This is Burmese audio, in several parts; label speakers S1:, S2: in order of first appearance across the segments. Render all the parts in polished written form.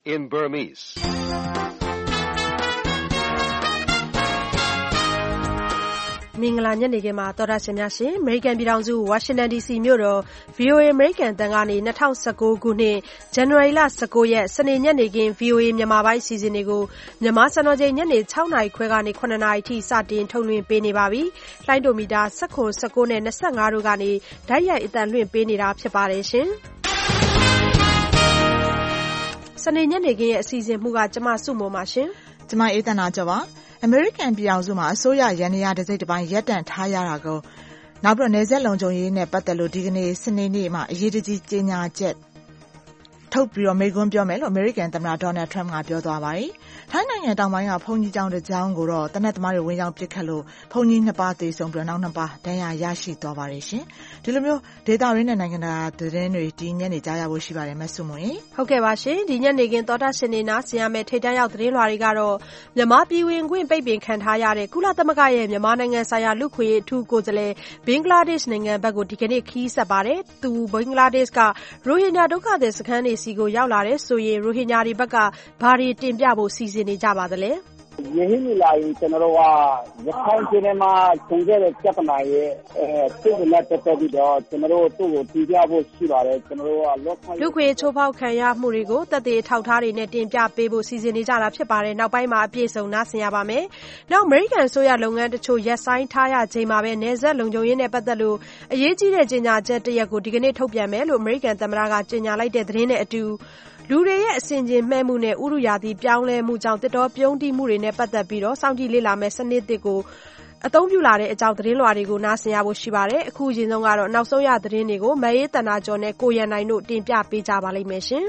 S1: in Burmese.
S2: မင်္ဂလာညနေခင်းမှာတော်တာရှင်များရှင်အမေရိကန်ပြည်ထောင်စုဝါရှင်တန် DC မြို့တော် VOA အမေရိကန်တန်ကနေ2019ခုနှစ်ဇန်နဝါရီလ19ရက်စနေညနေခင်း VOA မြန်မာပိုင်းအစီအစဉ်တွေကိုမြန်မာစံတော်ချိန်ညနေ6နာရီခွဲကနေ9နာရီထိစတင်ထုတ်လွှင့်ပေးနေပါပြီ။လိုင်းဒိုမီတာ19နဲ့25တို့ကနေဓာတ်ရိုက်အသံလွှင့်ပေးနေတာဖြစ်ပါတယ်ရှင်။စနေညနေခင်းရဲ့အစီအစဉ်မှုကကျမစုမုံပါရှင်
S3: ။ကျမအေးသန္တာကျော်ပါအမေရိကန်ပြည်အောင်စုမှာအစိုးရရန်ရာတစ်စိတ်တစ်ပိုင်းရပ်တန့်ထားရတာကိုနောက်ပြီးနယ်စပ်လုံခြုံရေးနဲ့ပတ်သက်လို့ဒီကနေ့စနေနေ့မှာအရေးတကြီးကြေညာချက်ထုတ်ပြီးတော့မိန့်ခွန်းပြောမယ်လို့အမေရိကန်သမ္မတဒေါ်နယ်ထရမ့်ကပြောသွားပါတယ်။ထိုင်းနိုင်ငံတောင်ပိုင်းကဘုံကြီးကျောင်းတစ်ကျောင်းကိုတော့တနက်သမားတွေဝင်ရောက်ပစ်ခတ်လို့ဘုံကြီး2ပါးသေဆုံးပြီးတော့နောက်2ပါးဒဏ်ရာရရှိသွားပါတယ်ရှင်။ဒီလိုမျိုးဒေတာရင်းနဲ့နိုင်ငံတကာသတင်းတွေဒီညနေကြားရဖို့ရှိပါတယ်မဆုမွန်။
S2: ဟုတ်ကဲ့ပါရှင်ဒီညနေခင်းသောတာရှင်နေနာဆင်ရမယ့်ထိပ်တန်းရောက်သတင်းလွှာတွေကတော့မြန်မာပြည်ဝင်ခွင့်ပိတ်ပင်ခံထားရတဲ့ကုလသမဂ္ဂရဲ့မြန်မာနိုင်ငံဆိုင်ရာလူ့ခွင့်အထူးကိုယ်စားလှယ်ဘင်္ဂလားဒေ့ရှ်နိုင်ငံဘက်ကိုဒီကနေ့ခီးဆက်ပါတယ်။သူဘင်္ဂလားဒေ့ရှ်ကရိုဟင်ဂျာဒုက္ခသည်စခန်းတွေစီကိုရောက်လာတဲ့ဆိုရင်ရိုဟင်ဂျာတွေဘက်ကဘာတွေတင်ပြဖို့စီစဉ်နေကြပါသလဲ
S4: ။ယင်းမိလာရင်ကျွန်တော်တို့ကရခိုင်ပြည်နယ်မှာကျန်ခဲ့တဲ့ပြဿနာရဲ့သူ့နဲ့ပတ်သက်ပြီးတော့ကျွန်တော်တို့သူ့ကိုတင်ပြဖို့ရှိပါတယ်ကျွန်တော်တို့က
S2: လူခွေချိုးဖောက်ခံရမှုတွေကိုသက်သေထောက်ထားတွေနဲ့တင်ပြပေးဖို့စီစဉ်နေကြတာဖြစ်ပါတယ်နောက်ပိုင်းမှာအပြည့်စုံနားဆင်ရပါမယ်နောက်အမေရိကန်ဆိုရလုပ်ငန်းတချို့ရပ်ဆိုင်းထားရချိန်မှာပဲနယ်စပ်လုံခြုံရေးနဲ့ပတ်သက်လို့အရေးကြီးတဲ့ကြေညာချက်တစ်ရပ်ကိုဒီကနေ့ထုတ်ပြန်မယ်လို့အမေရိကန်သမ္မတကကြေညာလိုက်တဲ့သတင်းနဲ့အတူလူတွေရဲ့အစဉ်ချင်းမှဲမှုနဲ့ဥရုရာသီပြောင်းလဲမှုကြောင့်တစ်တော်ပြုံးတိမှုတွေနဲ့ပတ်သက်ပြီးတော့စောင့်ကြည့်လေ့လာမယ့်စနစ်တစ်ကိုအသုံးပြုလာတဲ့အကြောင်းသတင်းလွှာတွေကိုနားဆင်ရဖို့ရှိပါတယ်အခုအရင်ဆုံးကတော့နောက်ဆုံးရသတင်းတွေကိုမအေးတနာကျော်နဲ့ကိုရန်နိုင်တို့တင်ပြပေးကြပါလိမ့်မယ်ရှင်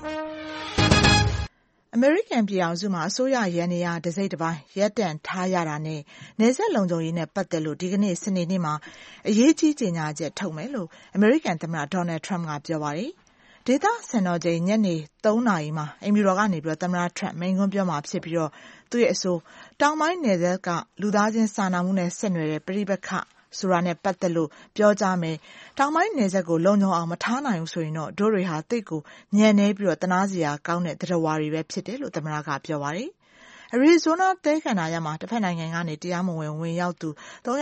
S3: အမေရိကန်ပြည်အောင်စုမှာအစိုးရရန်ရာတစ်စိတ်တစ်ပိုင်းရပ်တန့်ထားရတာနဲ့နယ်စပ်လုံခြုံရေးနဲ့ပတ်သက်လို့ဒီကနေ့စနေနေ့မှာအရေးကြီးကြေညာချက်ထုတ်မယ်လို့အမေရိကန်သမ္မတဒေါ်နယ်ထရမ့်ကပြောပါတယ်ဒေသစံတော်ချိန်ညနေ3နာရီမှာအိမ်ဖြူတော်ကနေပြီးတော့သမ္မတထရမ့်မိန့်ခွန်းပြောမှာဖြစ်ပြီးတော့သူ့ရဲ့အဆိုတောင်ပိုင်းနယ်စပ်ကလူသားချင်းစာနာမှုနဲ့ဆက်နွယ်တဲ့ပြည်ပခဆိုတာနဲ့ပတ်သက်လို့ပြောကြားမယ်တောင်ပိုင်းနယ်စပ်ကိုလုံခြုံအောင်မထားနိုင်ဘူးဆိုရင်တော့တို့တွေဟာတိတ်ကိုညံနေပြီးတော့တနာစရာကောင်းတဲ့တရားတွေပဲဖြစ်တယ်လို့သမ္မတကပြောပါတယ်အရီဇိုနာတဲခန္ဓာရမှာတစ်ဖက်နိုင်ငံကနေတရားမဝင်ဝင်ရောက်သူ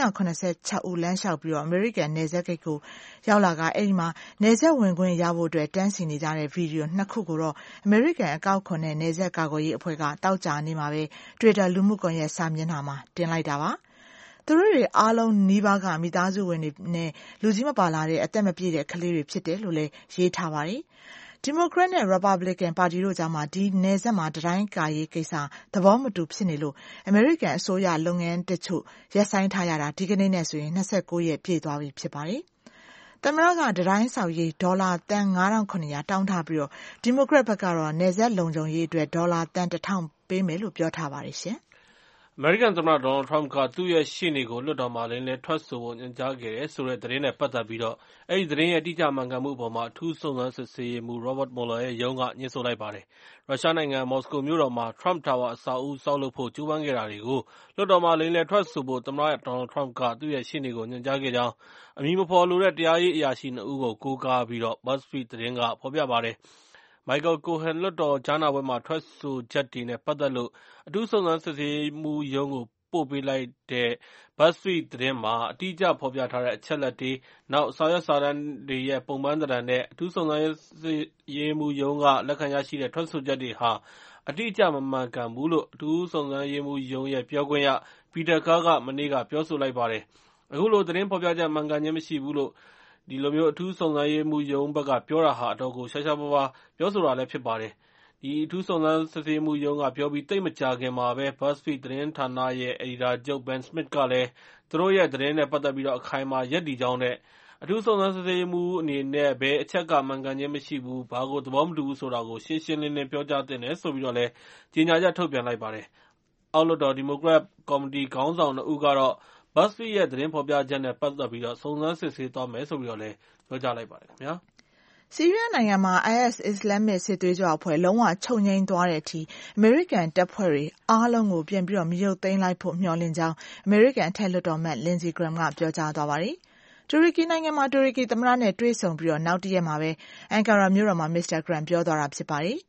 S3: 386ဦးလမ်းလျှောက်ပြီးတော့အမေရိကန်နယ်စပ်ဂိတ်ကိုရောက်လာကအဲ့ဒီမှာနယ်စပ်ဝင်ခွင့်ရဖို့အတွက်တန်းစီနေကြတဲ့ဗီဒီယို2ခုကိုတော့အမေရိကန်အကောက်ခွန်နဲ့နယ်စပ်ကာကွယ်ရေးအဖွဲ့ကတောက်ကြနေမှာပဲ Twitter လူမှုကွန်ရက်စာမျက်နှာမှာတင်လိုက်တာပါသူတို့တွေအားလုံးနီးပါးကမိသားစုဝင်တွေနဲ့လူကြီးမပါလာတဲ့အသက်မပြည့်တဲ့ကလေးတွေဖြစ်တယ်လို့လည်းရေးထားပါတယ်ဒီမိုကရက်နဲ့ရီပတ်ဘလစ်ကန်ပါတီတို့ကြားမှာဒီနယ်စပ်မှာတိုင်းကာရေးကိစ္စသဘောမတူဖြစ်နေလို့အမေရိကန်အစိုးရလုပ်ငန်းတချို့ရပ်ဆိုင်းထားရတာဒီကနေ့နဲ့ဆိုရင်29ရက်ပြည့်သွားပြီဖြစ်ပါတယ်သမ္မတကတိုင်းဆောက်ရေးဒေါ်လာတန်9,900တောင်းထားပြီးတော့ဒီမိုကရက်ဘက်ကတော့နယ်စပ်လုံခြုံရေးအတွက်ဒေါ်လာတန်1,000ပေးမယ်လို့ပြောထားပါတယ်ရှင်
S1: အမေရိကန်သမ္မတဒေါ်နယ်ထရမ့်ကသူ့ရဲ့ရှေ့နေကိုလွှတ်တော်မှာလိမ်လည်ထွက်ဆိုဖို့ညွှန်ကြားခဲ့တယ်ဆိုတဲ့သတင်းနဲ့ပတ်သက်ပြီးတော့အဲဒီသတင်းရဲ့အတိအကျမှန်ကန်မှုအပေါ်မှာအထူးစုံစမ်းစစ်ဆေးရေးမှူး Robert Mueller ရဲ့ရုံးကညှင်းဆိုလိုက်ပါတယ်။ရုရှားနိုင်ငံမော်စကိုမြို့တော်မှာ Trump Tower အဆောက်အဦဆောက်လုပ်ဖို့ကြိုးပမ်းခဲ့တာတွေကိုလွှတ်တော်မှာလိမ်လည်ထွက်ဆိုဖို့သမ္မတဒေါ်နယ်ထရမ့်ကသူ့ရဲ့ရှေ့နေကိုညွှန်ကြားခဲ့ကြောင်းအမည်မဖော်လိုတဲ့တရားရေးအရာရှိ2ဦးကိုကိုးကားပြီးတော့ BuzzFeed သတင်းကဖော်ပြပါတယ်။ Michael Cohen လွှတ်တော်ကြားနာပွဲမှာထွက်ဆိုချက်တွေနဲ့ပတ်သက်လို့အထူးစုံစမ်းစစ်ဆေးရေးမှူးရုံးကိုပို့ပေးလိုက်တဲ့ BuzzFeed သတင်းမှာအတိအကျဖော်ပြထားတဲ့အချက်အလက်တွေနောက်စာရွက်စာတမ်းတွေရဲ့ပုံပန်းသဏ္ဍာန်နဲ့အထူးစုံစမ်းရေးမှူးရုံးကလက်ခံရရှိတဲ့ထွက်ဆိုချက်တွေဟာအတိအကျမမှန်ကန်ဘူးလို့အထူးစုံစမ်းရေးမှူးရုံးရဲ့ပြောခွင့်ရ Peter Carr ကမနေ့ကပြောဆိုလိုက်ပါတယ်။အခုလိုသတင်းဖော်ပြချက်မှန်ကန်ခြင်းမရှိဘူးလို့ဒီလိုမျိုးအထူးစုံစမ်းရေးမှူးရုံးဘက်ကပြောတာဟာအတော်ကိုရှားရှားပါးပါးပြောဆိုတာလည်းဖြစ်ပါတယ်။ဒီအထူးစုံစမ်းစစ်ဆေးမှုရုံးကပြောပြီးသိပ်မကြာခင်မှာပဲ BuzzFeed သတင်းဌာနရဲ့အယ်ဒီတာချုပ် Ben Smith ကလည်းသူတို့ရဲ့သတင်းနဲ့ပတ်သက်ပြီးတော့အခိုင်အမာရပ်တည်ကြောင်းနဲ့အထူးစုံစမ်းစစ်ဆေးမှုအနေနဲ့ဘယ်အချက်ကမှန်ကန်ခြင်းမရှိဘူးဘာကိုသဘောမတူဘူးဆိုတာကိုရှင်းရှင်းလင်းလင်းပြောကြားသင့်တယ်ဆိုပြီးတော့လည်းကြေညာချက်ထုတ်ပြန်လိုက်ပါတယ်။အောက်လွှတ်တော်ဒီမိုကရက်ကော်မတီခေါင်းဆောင်2ဦးကတော့ BuzzFeed ရဲ့သတင်းဖော်ပြချက်နဲ့ပတ်သက်ပြီးတော့စုံစမ်းစစ်ဆေးသွားမယ်ဆိုပြီးတော့လည်းပြောကြားလိုက်ပါတယ်ခင်ဗျာ။
S3: ဆီးရီးယားနိုင်ငံမှာ IS အစ္စလာမစ်စစ်သွေးကြွအဖွဲ့လုံးဝချုပ်ငြိမ်းသွားတဲ့အထိအမေရိကန်တပ်ဖွဲ့တွေအားလုံးကိုပြန်ပြီးတော့မရုပ်သိမ်းလိုက်ဖို့မျှော်လင့်ကြောင်းအမေရိကန်အထက်လွှတ်တော်အမတ် Lindsey Graham ကပြောကြားသွားပါတယ်။တူရကီနိုင်ငံမှာတူရကီသမ္မတနဲ့တွေ့ဆုံပြီးတော့နောက်တစ်ရက်မှာပဲအန်ကာရာမြို့တော်မှာ Mr. Graham ပြောသွားတာဖြစ်ပါတယ်။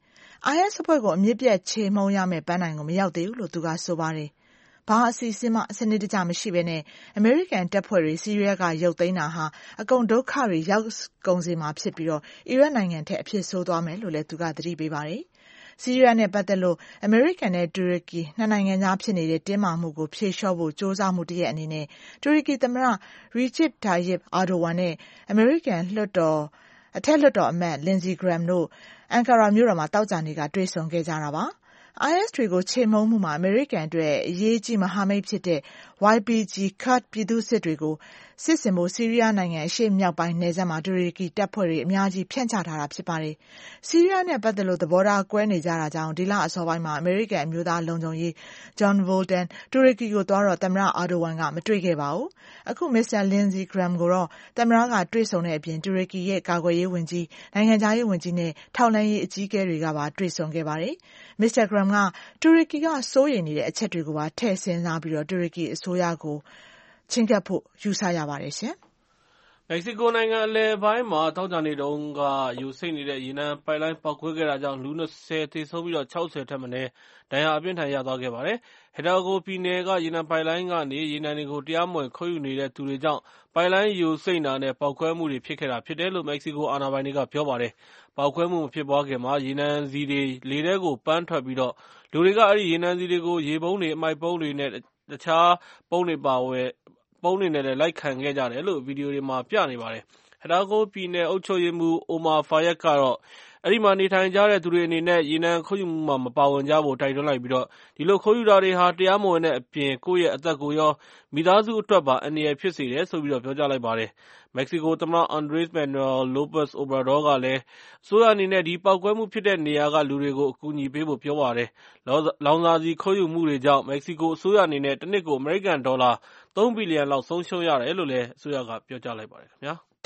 S3: IS အဖွဲ့ကိုအမြစ်ပြတ်ချေမှုန်းရမယ့်ပန်းတိုင်ကိုမရောက်သေးဘူးလို့သူကဆိုပါတယ်။ဘာအစီအစဉ်မှစနစ်တကျမရှိဘဲနဲ့အမေရိကန်တပ်ဖွဲ့တွေဆီးရီးယားကရုပ်သိမ်းတာဟာအကုန်ဒုက္ခတွေရောက်ကုန်စေမှာဖြစ်ပြီးအီရတ်နိုင်ငံထက်အဖြစ်ဆိုးသွားမယ်လို့လည်းသူကသတိပေးပါတယ်။ဆီးရီးယားနဲ့ပတ်သက်လို့အမေရိကန်နဲ့တူရကီနှစ်နိုင်ငံကြားဖြစ်နေတဲ့တင်းမာမှုကိုဖြေလျှော့ဖို့ကြိုးစားမှုတစ်ရပ်အနေနဲ့တူရကီသမ္မတ Recep Tayyip Erdogan နဲ့အမေရိကန်အထက်လွှတ်တော်အမတ် Lindsey Graham တို့အန်ကာရာမြို့တော်မှာသောကြာနေ့ကတွေ့ဆုံခဲ့ကြတာပါ။ IS တွေကိုချေမှုန်းမှုမှာအမေရိကန်အတွက်အရေးကြီးမဟာမိတ်ဖြစ်တဲ့ YPG ကာ့ဒ်ပြည်သူ့စစ်တွေကိုစစ်ဆင်ဖို့ဆီးရီးယားနိုင်ငံအရှေ့မြောက်ပိုင်းနယ်စပ်မှာတူရကီတပ်ဖွဲ့တွေအများကြီးဖြန့်ချထားတာဖြစ်ပါတယ်။ဆီးရီးယားနဲ့ပတ်သက်လို့သဘောထားကွဲနေကြတာကြောင့်ဒီလအစောပိုင်းမှာအမေရိကန်အမျိုးသားလုံခြုံရေး John Bolton တူရကီကိုသွားတော့သမ္မတအာဒိုဝမ်ကမတွေ့ခဲ့ပါဘူး။အခုမစ္စတာ Lindsey Graham ကိုတော့သမ္မတကတွေ့ဆုံတဲ့အပြင်တူရကီရဲ့ကာကွယ်ရေးဝန်ကြီးနိုင်ငံခြားရေးဝန်ကြီးနဲ့ထောက်လှမ်းရေးအကြီးအကဲတွေကပါတွေ့ဆုံခဲ့ပါတယ်။မစ္စတာ Graham ကတူရကီကစိုးရိမ်နေတဲ့အချက်တွေကိုပါထည့်စဉ်းစားပြီးတူရကီအစိုးရကိုချဉ်းကပ်ဖို့ယူဆရပါတယ်ရှင်
S1: ။မက္ကဆီကိုနိုင်ငံအလယ်ပိုင်းမှာသောကြာနေ့တုန်းကယိုစိမ့်နေတဲ့ရေနံပိုက်လိုင်းပေါက်ကွဲခဲ့တာကြောင့်လူ20သေဆုံးပြီး60ထက်မနည်းဒဏ်ရာအပြင်းထန်ရသွားခဲ့ပါတယ်။ Hidalgo ပြည်နယ်ကရေနံပိုက်လိုင်းကနေရေနံတွေကိုတရားမဝင်ခိုးယူနေတဲ့သူတွေကြောင့်ပိုက်လိုင်းယိုစိမ့်တာနဲ့ပေါက်ကွဲမှုတွေဖြစ်ခဲ့တာဖြစ်တယ်လို့မက္ကဆီကိုအာဏာပိုင်တွေကပြောပါတယ်။ပေါက်ကွဲမှုမဖြစ်ပွားခင်မှာရေနံဆီတွေလေထဲကိုပန်းထွက်ပြီးလူတွေကအဲဒီရေနံဆီတွေကိုရေပုံးတွေအမှိုက်ပုံးတွေနဲ့တခြားပုံးတွေနဲ့လည်းလိုက်ခံခဲ့ကြတယ်လို့ဗီဒီယိုတွေမှာပြနေပါတယ်။ Hidalgo ပြည်နယ်အုပ်ချုပ်ရေးမှူး Omar Fayad ကတော့အဲဒီမှာနေထိုင်ကြတဲ့သူတွေအနေနဲ့ရေနံခိုးယူမှုမှာမပါဝင်ကြဖို့တိုက်တွန်းလိုက်ပြီးဒီလိုခိုးယူတာတွေဟာတရားမဝင်တဲ့အပြင်ကိုယ့်ရဲ့အသက်ကိုရောမိသားစုအတွက်ပါအန္တရာယ်ဖြစ်စေတယ်လို့ပြောကြားလိုက်ပါတယ်။မက္ကဆီကိုသမ္မတ Andres Manuel Lopez Obrador ကလည်းအစိုးရအနေနဲ့ဒီပေါက်ကွဲမှုဖြစ်တဲ့နေရာကလူတွေကိုအကူအညီပေးဖို့ပြောပါတယ်။လောင်စာဆီခိုးယူမှုတွေကြောင့်မက္ကဆီကိုအစိုးရအနေနဲ့တစ်နှစ်ကိုအမေရိကန်ဒေါ်လာ3 ဘီလီယံလောက်ဆုံးရှုံးရတယ်လို့လည်းအစိုးရကပြောကြားလိုက်ပါတယ်ခင်ဗျာ။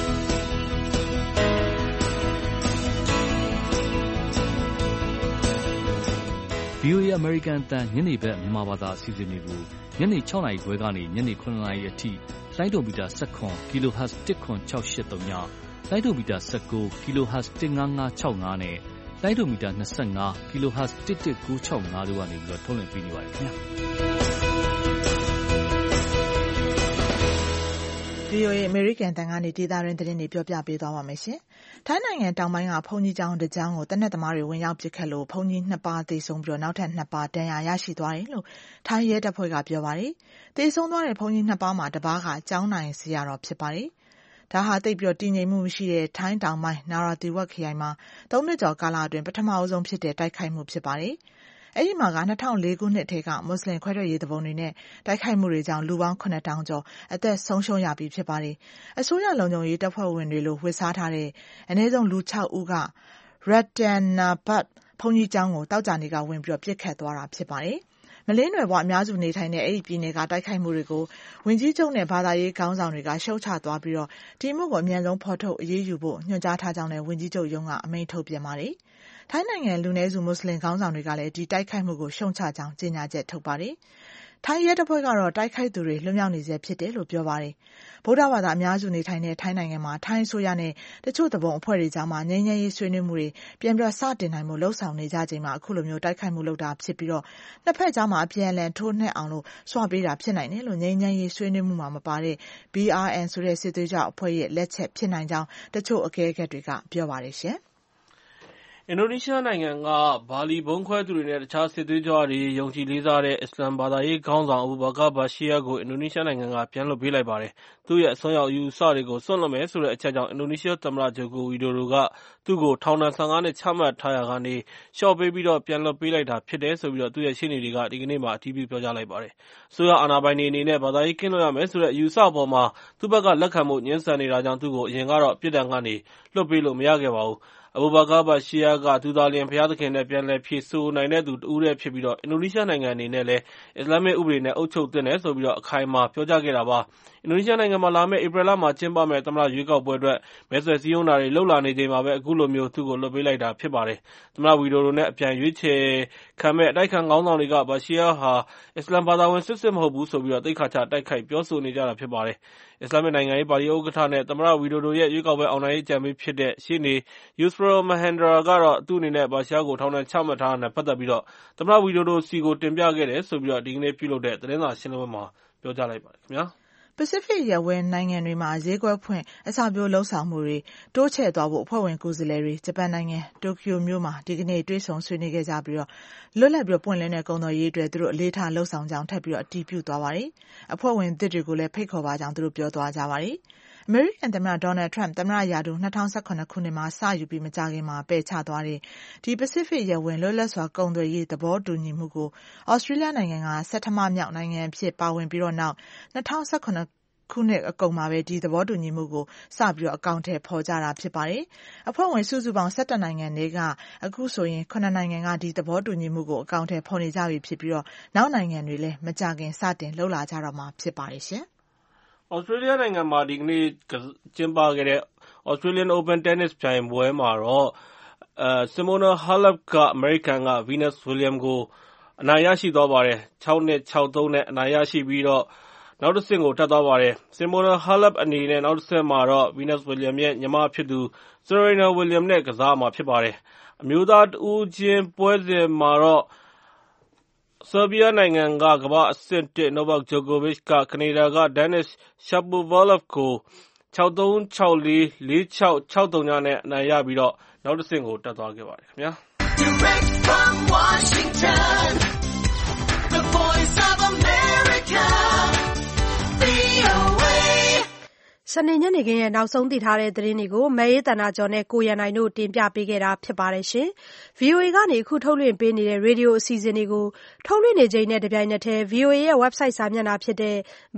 S5: VOA အမေရိကန်အသံညနေဘက်မြန်မာဘာသာအစီအစဉ်တွေကိုညနေ6နာရီခွဲကနေညနေ9နာရီအထိလိုင်းဒိုမီတာ19 kHz 10683ညလိုင်းဒိုမီတာ19 kHz 15565နဲ့လိုင်းဒိုမီတာ25 kHz 11965တို့ကနေပြီးတော့ထုတ်လွှင့်ပေးနေပါတယ်ခင်ဗျာ
S3: VOA အမေရိကန်တန်ကနေဒေသရင်းသတင်းတွေပြောပြပေးသွားပါမယ်ရှင်။ထိုင်းနိုင်ငံတောင်ပိုင်းကဘုန်းကြီးကျောင်းတစ်ကျောင်းကိုတနက်သမားတွေဝင်ရောက်ပစ်ခတ်လို့ဘုန်းကြီး2ပါးသေဆုံးပြီးနောက်ထပ်2ပါးဒဏ်ရာရရှိသွားတယ်လို့ထိုင်းရဲတပ်ဖွဲ့ကပြောပါတယ်။သေဆုံးသွားတဲ့ဘုန်းကြီး2ပါးမှာတစ်ပါးကကျောင်းနိုင်ဆရာတော်ဖြစ်ပါတယ်။ဒါဟာသိပ်ပြီးတည်ငြိမ်မှုမရှိတဲ့ထိုင်းတောင်ပိုင်းနာရာသီဝတ်ခရိုင်မှာ3နှစ်ကျော်ကာလအတွင်းပထမအဆုံးဖြစ်တဲ့တိုက်ခိုက်မှုဖြစ်ပါတယ်။အဲဒီမှာက2004ခုနှစ်ထဲကမွတ်စလင်ခွဲထွက်ရေးသူပုန်တွေနဲ့တိုက်ခိုက်မှုတွေကြောင့်လူပေါင်း9000ကျော်အသက်ဆုံးရှုံးရပြီးဖြစ်ပါတယ်။အစိုးရလုံခြုံရေးတပ်ဖွဲ့ဝင်တွေလိုဝတ်စားထားတဲ့အနည်းဆုံးလူ6ဦးက Ratanabat ဘုန်းကြီးကျောင်းကိုတောက်ကြနေကဝင်ပြီးပစ်ခတ်သွားတာဖြစ်ပါတယ်။မလင်းနွယ်ဘဝအများစုနေထိုင်တဲ့အဲဒီပြည်နယ်ကတိုက်ခိုက်မှုတွေကိုဝင်ကြီးချုပ်နဲ့ဘာသာရေးခေါင်းဆောင်တွေကရှုတ်ချသွားပြီးဒီမှုကိုအမြန်ဆုံးဖော်ထုတ်အရေးယူဖို့ညွှန်ကြားထားကြောင်းလည်းဝင်ကြီးချုပ်ရုံးကအမိန့်ထုတ်ပြန်ပါတယ်။ထိုင်းနိုင်ငံလူနည်းစုမွတ်စလင်ခေါင်းဆောင်တွေကလည်းဒီတိုက်ခိုက်မှုကိုရှုံချကြောင်းကြေညာချက်ထုတ်ပါတယ်။ထိုင်းရဲတပ်ဖွဲ့ကတော့တိုက်ခိုက်သူတွေလွတ်မြောက်နေဆဲဖြစ်တယ်လို့ပြောပါတယ်။ဗုဒ္ဓဘာသာအများစုနေထိုင်တဲ့ထိုင်းနိုင်ငံမှာထိုင်းအစိုးရနဲ့တချို့သူပုန်အဖွဲ့တွေကြားမှာငြိမ်းချမ်းရေးဆွေးနွေးမှုတွေပြန်ပြီးစတင်နိုင်မှုလှုံ့ဆော်နေကြချိန်မှာအခုလိုမျိုးတိုက်ခိုက်မှုလုပ်တာဖြစ်ပြီးနှစ်ဖက်ကြားမှာအပြန်အလှန်ထိုးနှက်အောင်လို့စွာပေးတာဖြစ်နိုင်တယ်လို့ငြိမ်းချမ်းရေးဆွေးနွေးမှုမှာမပါတဲ့ BRN ဆိုတဲ့စစ်သွေးကြွအဖွဲ့ရဲ့လက်ချက်ဖြစ်နိုင်ကြောင်းတချို့အကဲခတ်တွေကပြောပါတယ်ရှင်။
S1: အင်ဒိုနီးရှားနိုင်ငံကဘာလီဗုံးခွဲသူတွေနဲ့တခြားစစ်သွေးကြွတွေယုံကြည်လေးစားတဲ့အစ္စလာမ်ဘာသာရေးခေါင်းဆောင်အဘူဘာကာဘာရှီယာကိုအင်ဒိုနီးရှားနိုင်ငံကပြန်လွှတ်ပေးလိုက်ပါတယ်။သူ့ရဲ့အစွန်းရောက်အယူအဆတွေကိုစွန့်လွှတ်မယ်ဆိုတဲ့အချက်ကြောင့်အင်ဒိုနီးရှားသမ္မတဂျိုကိုဝီဒိုဒိုကသူ့ကိုထောင်ဒဏ်15နှစ်ချမှတ်ထားရာကနေလျှော့ပေးပြီးပြန်လွှတ်ပေးလိုက်တာဖြစ်တယ်လို့သူ့ရဲ့ရှေ့နေတွေကဒီကနေ့အတည်ပြုပြောကြားလိုက်ပါတယ်။အစိုးရအာဏာပိုင်တွေအနေနဲ့ဘာသာရေးကင်းလွတ်ရမယ်ဆိုတဲ့အယူအဆအပေါ်မှာသူ့ဘက်ကလက်ခံဖို့ငြင်းဆန်နေတာကြောင့်သူ့ကိုအရင်ကတော့ပြစ်ဒဏ်ကနေလွှတ်ပေးလို့မရခဲ့ပါဘူး။အဘူဘာကာဘာရှီယာကသူသာလျှင်ဘုရားသခင်နဲ့ပြန်လည်ဖြေဆိုနိုင်တဲ့သူတဦးတည်းဖြစ်ပြီးအင်ဒိုနီးရှားနိုင်ငံအနေနဲ့လည်းအစ္စလာမစ်ဥပဒေနဲ့အုပ်ချုပ်သင့်တယ်ဆိုပြီးအခိုင်အမာပြောကြားခဲ့တာပါ။အင်ဒိုနီးရှားနိုင်ငံမှာလာမယ့်ဧပြီလမှာကျင်းပမယ့်သမ္မတရွေးကောက်ပွဲအတွက်မဲဆွယ်စည်းရုံးတာတွေလုပ်လာနေချိန်မှာပဲအခုလိုမျိုးသူ့ကိုလွှတ်ပေးလိုက်တာဖြစ်ပါတယ်။သမ္မတဝီဒိုဒိုနဲ့အပြိုင်ရွေးချယ်ခခံမဲ့အတိုက်ခံခေါင်းဆောင်တွေကဘာရှီယာဟာအစ္စလာမ်ဘာသာဝင်စစ်မဟုတ်ဘူးဆိုပြီးသိက္ခာချတိုက်ခိုက်ပြောဆိုနေကြတာဖြစ်ပါတယ်။အစ္စလာမ်နိုင်ငံရေးပါတီဥက္ကဋ္ဌနဲ့သမ္မတဝီဒိုဒိုရဲ့ရွေးကောက်ပွဲအောင်နိုင်ရေးကြံပေးဖြစ်တဲ့ရှေ့နေယူစရိုမဟန်ဒရာကတော့သူ့အနေနဲ့ဘာရှီယာကိုထောင်ဒဏ်ချမှတ်ထားတာနဲ့ပတ်သက်ပြီးသမ္မတဝီဒိုဒိုစီကိုတင်ပြခဲ့တယ်ဆိုပြီးဒီကနေ့ပြုလုပ်တဲ့သတင်းစာရှင်းလင်းပွဲမှာပြောကြားလိုက်ပါတယ်ခင်ဗျာ။
S3: ပစိဖိတ်ရပ်ဝန်းနိုင်ငံတွေမှာဈေးကွက်ဖွင့်အစာပြိုလုပ်ဆောင်မှုတွေတိုးချဲ့သွားဖို့အဖွဲ့ဝင်ကိုယ်စားလှယ်တွေဂျပန်နိုင်ငံတိုကျိုမြို့မှာဒီကနေ့တွေ့ဆုံဆွေးနွေးခဲ့ကြပြီးလွတ်လပ်ပွင့်လင်းတဲ့ကုန်သွယ်ရေးအတွက်သူတို့အလေးထားလှုပ်ဆောင်ကြောင်းထပ်ပြီးအတည်ပြုသွားပါတယ်။အဖွဲ့ဝင်သစ်တွေကိုလည်းဖိတ်ခေါ်ပါကြောင်းသူတို့ပြောသွားကြပါတယ်။အမေရိကန်သမ္မတဒေါ်နယ်ထရမ့်သမ္မတရာထူး2017ခုနှစ်မှာစယူပြီးမကြာခင်မှာပယ်ချသွားတဲ့ဒီပစိဖိတ်ရပ်ဝန်းလွတ်လပ်စွာကုန်သွယ်ရေးသဘောတူညီမှုကိုဩစတြေးလျနိုင်ငံကဆက်ထမမြောက်နိုင်ငံအဖြစ်ပါဝင်ပြီးနောက်2018ခုနှစ်အကုန်မှာပဲဒီသဘောတူညီမှုကိုစပြီးအကောင့်ထဲပေါ်ကြတာဖြစ်ပါတယ်။အဖွဲ့ဝင်စုစုပေါင်း17နိုင်ငံတွေကအခုဆိုရင်9နိုင်ငံကဒီသဘောတူညီမှုကိုအကောင့်ထဲပေါ်နေကြပြီဖြစ်ပြီးနောက်နိုင်ငံတွေလည်းမကြခင်စတင်လှုပ်လာကြတော့မှာဖြစ်ပါတယ်ရှင်
S1: ။ဩစတြေးလျနိုင်ငံမှာဒီကနေ့ကျင်းပခဲ့တဲ့ Australian Open Tennis ပြိုင်ပွဲမှာတော့Simona Halep ကအမေရိကန်က Venus Williams ကိုအနိုင်ရရှိသွားပါတယ်။ 6-2 6-3 နဲ့အနိုင်ရရှိပြီးနောက်တစ်ဆင့်ကိုတက်သွားပါတယ်။ Simona Halep အနေနဲ့နောက်တစ်ဆင့်မှာတော့ Venus Williams ရဲ့ညီမဖြစ်သူ Serena Williams နဲ့ကစားမှာဖြစ်ပါတယ်။အမျိုးသားတဦးချင်းပွဲစဉ်မှာတော့ ဆာဘီးယားနိုင်ငံကကမ္ဘာ့အဆင့် 1 Novak Djokovic ကကနေဒါက Denis Shapovalov ကို 6-3 6-4 4-6 6-0 နဲ့အနိုင်ရပြီးနောက်တစ်ဆင့်ကိုတက်သွားခဲ့ပါတယ်ခင်ဗျာ။ Direct from Washington, the Voice of America,
S2: VOA စနေညနေခင်းရဲ့နောက်ဆုံးသိထားတဲ့သတင်းတွေကိုမအေးသန္တာကျော်နဲ့ကိုရန်နိုင်တို့တင်ပြပေးခဲ့တာဖြစ်ပါတယ်ရှင်။ VOA ကနေအခုထုတ်လွှင့်ပေးနေတဲ့ရေဒီယိုအစီအစဉ်တွေကိုထုတ်လွှင့်နေချိန်နဲ့တပြိုင်နက်တည်း VOA ရဲ့ website စာမျက်နှာဖြစ်တဲ့